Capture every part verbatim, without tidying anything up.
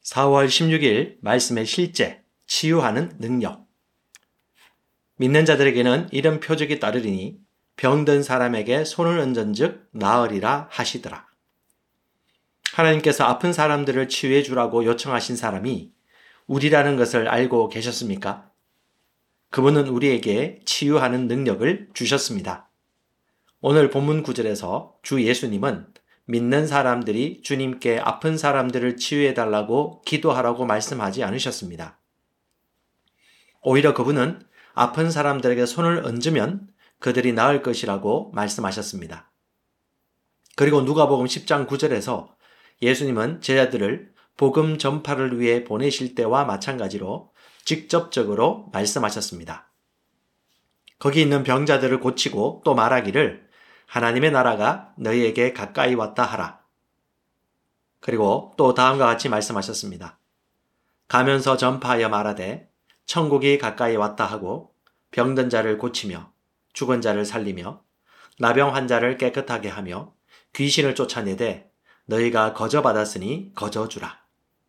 사월 십육일 말씀의 실제, 치유하는 능력. 믿는 자들에게는 이런 표적이 따르리니 병든 사람에게 손을 얹은즉 나으리라 하시더라. 하나님께서 아픈 사람들을 치유해 주라고 요청하신 사람이 우리라는 것을 알고 계셨습니까? 그분은 우리에게 치유하는 능력을 주셨습니다. 오늘 본문 구절에서 주 예수님은 믿는 사람들이 주님께 아픈 사람들을 치유해달라고 기도하라고 말씀하지 않으셨습니다. 오히려 그분은 아픈 사람들에게 손을 얹으면 그들이 나을 것이라고 말씀하셨습니다. 그리고 누가복음 십 장 구 절에서 예수님은 제자들을 복음 전파를 위해 보내실 때와 마찬가지로 직접적으로 말씀하셨습니다. 거기 있는 병자들을 고치고 또 말하기를 하나님의 나라가 너희에게 가까이 왔다 하라. 그리고 또 다음과 같이 말씀하셨습니다. 가면서 전파하여 말하되 천국이 가까이 왔다 하고 병든 자를 고치며 죽은 자를 살리며 나병 환자를 깨끗하게 하며 귀신을 쫓아내되 너희가 거저받았으니 거저주라.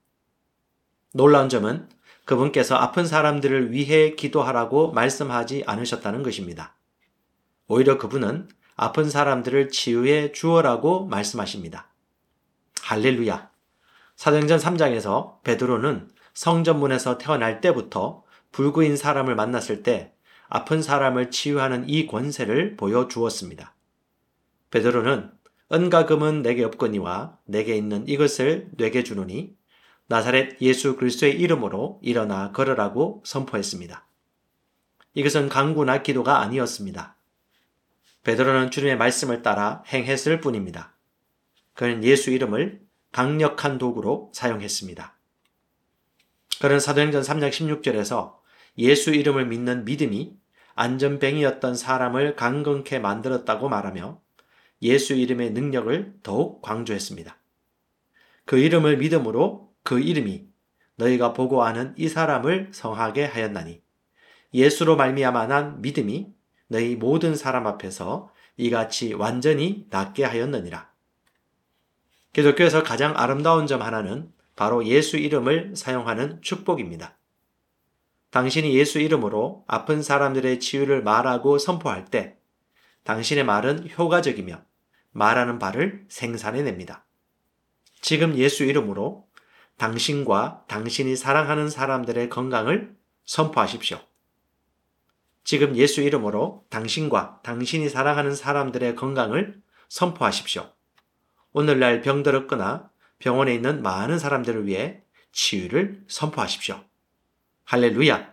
놀라운 점은 그분께서 아픈 사람들을 위해 기도하라고 말씀하지 않으셨다는 것입니다. 오히려 그분은 아픈 사람들을 치유해 주어라고 말씀하십니다. 할렐루야! 사도행전 삼 장에서 베드로는 성전문에서 태어날 때부터 불구인 사람을 만났을 때 아픈 사람을 치유하는 이 권세를 보여주었습니다. 베드로는 은과 금은 내게 없거니와 내게 있는 이것을 내게 주노니 나사렛 예수 그리스도의 이름으로 일어나 걸으라고 선포했습니다. 이것은 강구나 기도가 아니었습니다. 베드로는 주님의 말씀을 따라 행했을 뿐입니다. 그는 예수 이름을 강력한 도구로 사용했습니다. 그는 사도행전 삼 장 십육 절에서 예수 이름을 믿는 믿음이 안전뱅이였던 사람을 강건케 만들었다고 말하며 예수 이름의 능력을 더욱 강조했습니다. 그 이름을 믿음으로 그 이름이 너희가 보고 아는 이 사람을 성하게 하였나니 예수로 말미암아 난 믿음이 너희 모든 사람 앞에서 이같이 완전히 낫게 하였느니라. 기독교에서 가장 아름다운 점 하나는 바로 예수 이름을 사용하는 축복입니다. 당신이 예수 이름으로 아픈 사람들의 치유를 말하고 선포할 때 당신의 말은 효과적이며 말하는 바를 생산해냅니다. 지금 예수 이름으로 당신과 당신이 사랑하는 사람들의 건강을 선포하십시오. 지금 예수 이름으로 당신과 당신이 사랑하는 사람들의 건강을 선포하십시오. 오늘날 병들었거나 병원에 있는 많은 사람들을 위해 치유를 선포하십시오. 할렐루야!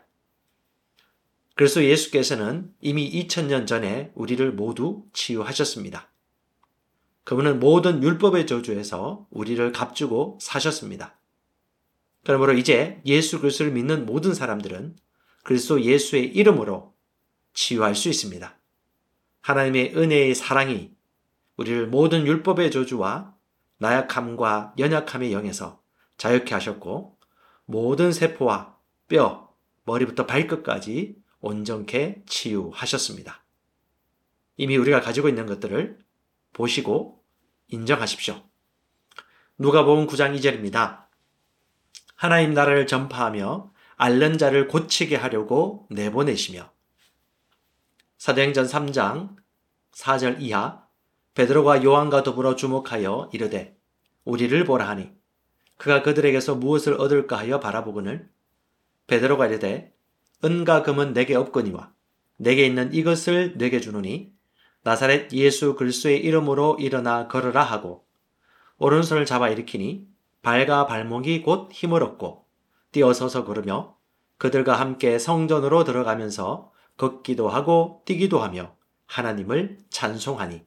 그래서 예수께서는 이미 이천 년 전에 우리를 모두 치유하셨습니다. 그분은 모든 율법의 저주에서 우리를 값주고 사셨습니다. 그러므로 이제 예수 그리스도를 믿는 모든 사람들은 그리스도 예수의 이름으로 치유할 수 있습니다. 하나님의 은혜의 사랑이 우리를 모든 율법의 저주와 나약함과 연약함의 영에서 자유케 하셨고 모든 세포와 뼈, 머리부터 발끝까지 온전케 치유하셨습니다. 이미 우리가 가지고 있는 것들을 보시고 인정하십시오. 누가복음 구 장 이 절입니다. 하나님 나라를 전파하며 앓는 자를 고치게 하려고 내보내시며 사도행전 삼 장 사 절 이하 베드로가 요한과 더불어 주목하여 이르되 우리를 보라 하니 그가 그들에게서 무엇을 얻을까 하여 바라보거늘 베드로가 이르되 은과 금은 내게 없거니와 내게 있는 이것을 내게 주노니 나사렛 예수 그리스도의 이름으로 일어나 걸으라 하고 오른손을 잡아 일으키니 발과 발목이 곧 힘을 얻고 뛰어서서 걸으며 그들과 함께 성전으로 들어가면서 걷기도 하고 뛰기도 하며 하나님을 찬송하니.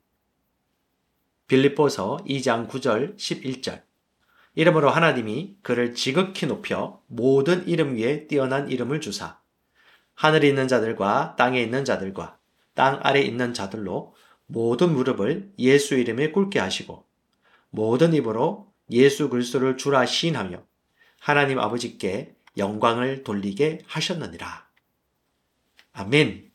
빌립보서 이 장 구 절 십일 절 이러므로 하나님이 그를 지극히 높여 모든 이름 위에 뛰어난 이름을 주사 하늘에 있는 자들과 땅에 있는 자들과 땅 아래에 있는 자들로 모든 무릎을 예수 이름에 꿇게 하시고 모든 입으로 예수 그리스도를 주라 시인하며 하나님 아버지께 영광을 돌리게 하셨느니라. 아멘.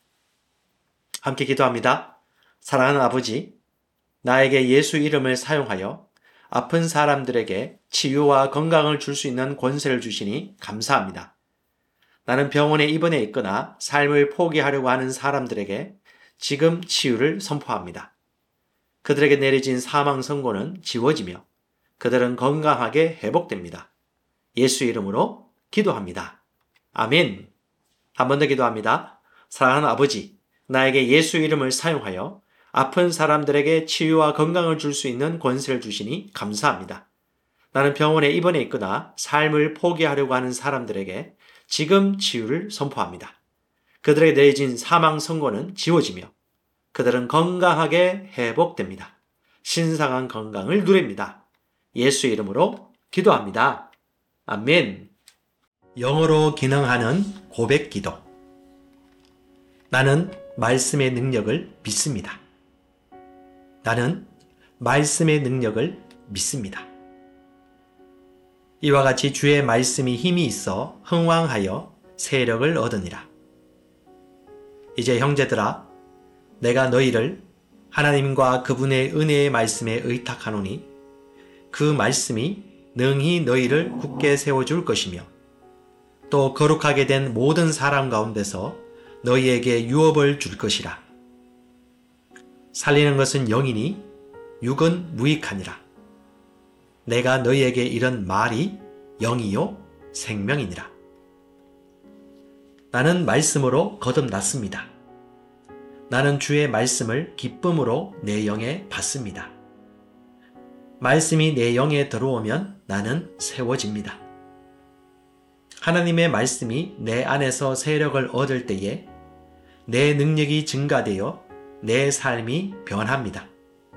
함께 기도합니다. 사랑하는 아버지, 나에게 예수 이름을 사용하여 아픈 사람들에게 치유와 건강을 줄 수 있는 권세를 주시니 감사합니다. 나는 병원에 입원해 있거나 삶을 포기하려고 하는 사람들에게 지금 치유를 선포합니다. 그들에게 내려진 사망 선고는 지워지며 그들은 건강하게 회복됩니다. 예수 이름으로 기도합니다. 아멘. 한 번 더 기도합니다. 사랑하는 아버지, 나에게 예수 이름을 사용하여 아픈 사람들에게 치유와 건강을 줄 수 있는 권세를 주시니 감사합니다. 나는 병원에 입원해 있거나 삶을 포기하려고 하는 사람들에게 지금 치유를 선포합니다. 그들에게 내려진 사망 선고는 지워지며 그들은 건강하게 회복됩니다. 신성한 건강을 누립니다. 예수 이름으로 기도합니다. 아멘. 영어로 기능하는 고백 기도. 나는 말씀의 능력을 믿습니다. 나는 말씀의 능력을 믿습니다. 이와 같이 주의 말씀이 힘이 있어 흥왕하여 세력을 얻으니라. 이제 형제들아, 내가 너희를 하나님과 그분의 은혜의 말씀에 의탁하노니 그 말씀이 능히 너희를 굳게 세워줄 것이며 또 거룩하게 된 모든 사람 가운데서 너희에게 유업을 줄 것이라. 살리는 것은 영이니 육은 무익하니라. 내가 너희에게 이런 말이 영이요 생명이니라. 나는 말씀으로 거듭났습니다. 나는 주의 말씀을 기쁨으로 내 영에 받습니다. 말씀이 내 영에 들어오면 나는 세워집니다. 하나님의 말씀이 내 안에서 세력을 얻을 때에 내 능력이 증가되어 내 삶이 변합니다.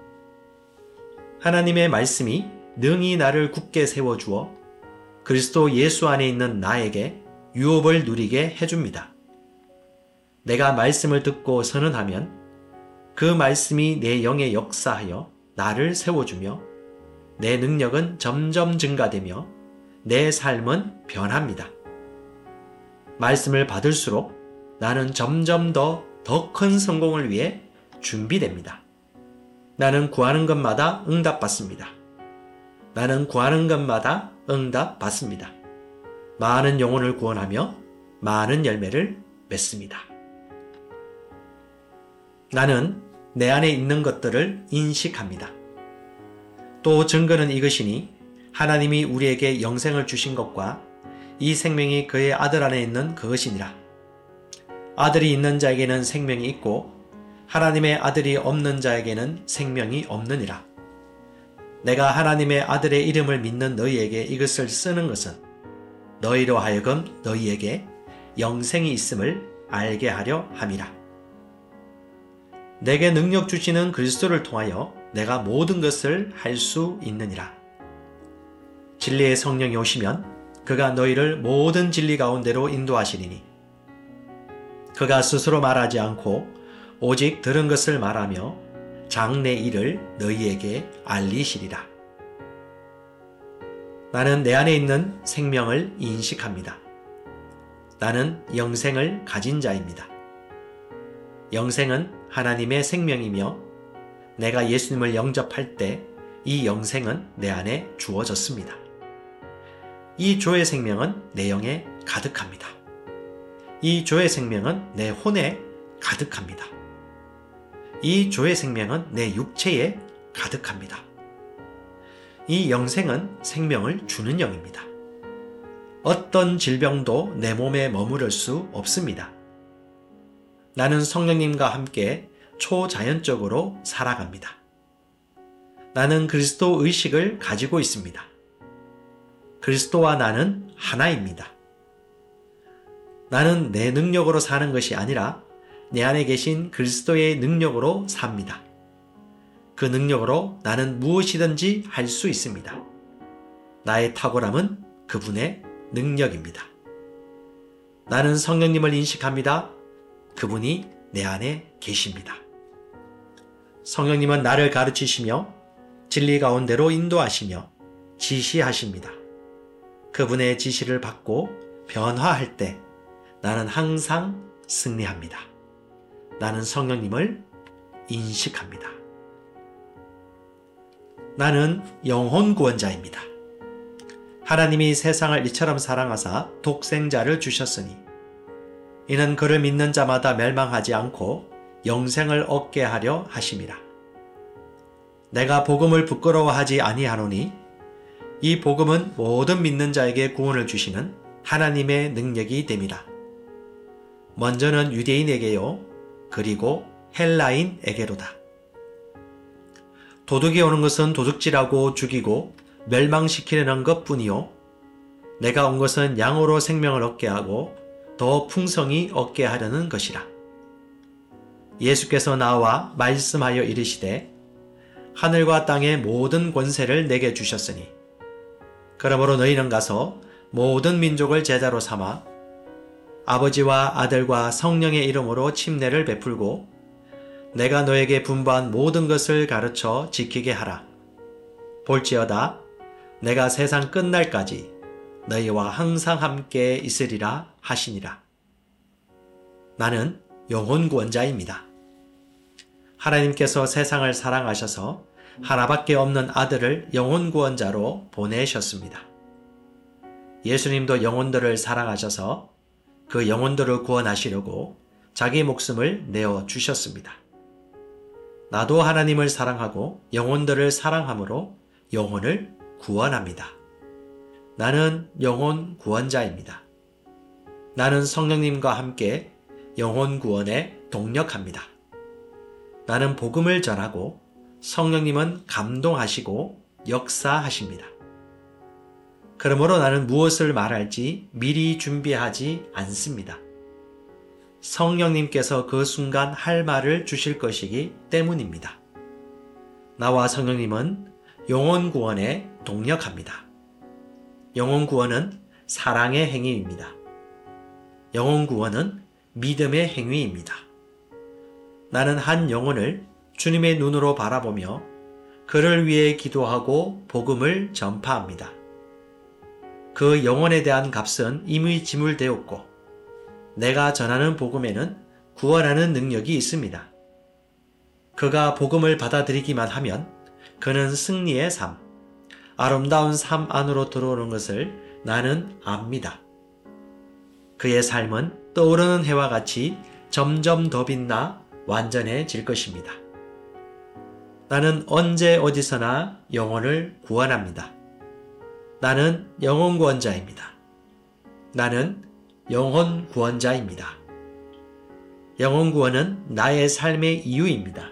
하나님의 말씀이 능히 나를 굳게 세워주어 그리스도 예수 안에 있는 나에게 유업을 누리게 해줍니다. 내가 말씀을 듣고 선언하면 그 말씀이 내 영에 역사하여 나를 세워주며 내 능력은 점점 증가되며 내 삶은 변합니다. 말씀을 받을수록 나는 점점 더 더 큰 성공을 위해 준비됩니다. 나는 구하는 것마다 응답받습니다. 나는 구하는 것마다 응답받습니다. 많은 영혼을 구원하며 많은 열매를 맺습니다. 나는 내 안에 있는 것들을 인식합니다. 또 증거는 이것이니 하나님이 우리에게 영생을 주신 것과 이 생명이 그의 아들 안에 있는 그것이니라. 아들이 있는 자에게는 생명이 있고 하나님의 아들이 없는 자에게는 생명이 없느니라. 내가 하나님의 아들의 이름을 믿는 너희에게 이것을 쓰는 것은 너희로 하여금 너희에게 영생이 있음을 알게 하려 함이라. 내게 능력 주시는 그리스도를 통하여 내가 모든 것을 할 수 있느니라. 진리의 성령이 오시면 그가 너희를 모든 진리 가운데로 인도하시리니 그가 스스로 말하지 않고 오직 들은 것을 말하며 장래 일을 너희에게 알리시리라. 나는 내 안에 있는 생명을 인식합니다. 나는 영생을 가진 자입니다. 영생은 하나님의 생명이며 내가 예수님을 영접할 때 이 영생은 내 안에 주어졌습니다. 이 조의 생명은 내 영에 가득합니다. 이 조의 생명은 내 혼에 가득합니다. 이 조의 생명은 내 육체에 가득합니다. 이 영생은 생명을 주는 영입니다. 어떤 질병도 내 몸에 머무를 수 없습니다. 나는 성령님과 함께 초자연적으로 살아갑니다. 나는 그리스도 의식을 가지고 있습니다. 그리스도와 나는 하나입니다. 나는 내 능력으로 사는 것이 아니라 내 안에 계신 그리스도의 능력으로 삽니다. 그 능력으로 나는 무엇이든지 할 수 있습니다. 나의 탁월함은 그분의 능력입니다. 나는 성령님을 인식합니다. 그분이 내 안에 계십니다. 성령님은 나를 가르치시며 진리 가운데로 인도하시며 지시하십니다. 그분의 지시를 받고 변화할 때 나는 항상 승리합니다. 나는 성령님을 인식합니다. 나는 영혼 구원자입니다. 하나님이 세상을 이처럼 사랑하사 독생자를 주셨으니 이는 그를 믿는 자마다 멸망하지 않고 영생을 얻게 하려 하심이라. 내가 복음을 부끄러워하지 아니하노니 이 복음은 모든 믿는 자에게 구원을 주시는 하나님의 능력이 됨이라. 먼저는 유대인에게요, 그리고 헬라인에게로다. 도둑이 오는 것은 도둑질하고 죽이고 멸망시키려는 것뿐이요, 내가 온 것은 양으로 생명을 얻게 하고 더 풍성히 얻게 하려는 것이라. 예수께서 나와 말씀하여 이르시되 하늘과 땅의 모든 권세를 내게 주셨으니 그러므로 너희는 가서 모든 민족을 제자로 삼아 아버지와 아들과 성령의 이름으로 침례를 베풀고 내가 너에게 분부한 모든 것을 가르쳐 지키게 하라. 볼지어다 내가 세상 끝날까지 너희와 항상 함께 있으리라 하시니라. 나는 영혼 구원자입니다. 하나님께서 세상을 사랑하셔서 하나밖에 없는 아들을 영혼 구원자로 보내셨습니다. 예수님도 영혼들을 사랑하셔서 그 영혼들을 구원하시려고 자기 목숨을 내어 주셨습니다. 나도 하나님을 사랑하고 영혼들을 사랑함으로 영혼을 구원합니다. 나는 영혼 구원자입니다. 나는 성령님과 함께 영혼 구원에 동력합니다. 나는 복음을 전하고 성령님은 감동하시고 역사하십니다. 그러므로 나는 무엇을 말할지 미리 준비하지 않습니다. 성령님께서 그 순간 할 말을 주실 것이기 때문입니다. 나와 성령님은 영혼 구원에 동력합니다. 영혼 구원은 사랑의 행위입니다. 영혼 구원은 믿음의 행위입니다. 나는 한 영혼을 주님의 눈으로 바라보며 그를 위해 기도하고 복음을 전파합니다. 그 영혼에 대한 값은 이미 지불되었고 내가 전하는 복음에는 구원하는 능력이 있습니다. 그가 복음을 받아들이기만 하면 그는 승리의 삶, 아름다운 삶 안으로 들어오는 것을 나는 압니다. 그의 삶은 떠오르는 해와 같이 점점 더 빛나 완전해질 것입니다. 나는 언제 어디서나 영혼을 구원합니다. 나는 영혼 구원자입니다. 나는 영혼 구원자입니다. 영혼 구원은 나의 삶의 이유입니다.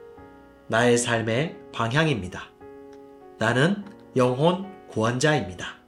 나의 삶의 방향입니다. 나는 영혼 구원자입니다.